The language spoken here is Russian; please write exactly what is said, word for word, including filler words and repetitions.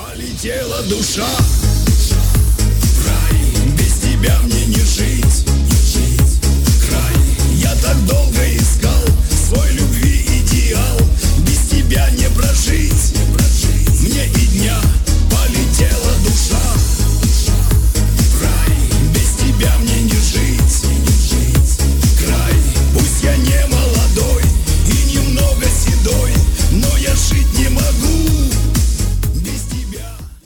Полетела душа в рай, без тебя мне не жить.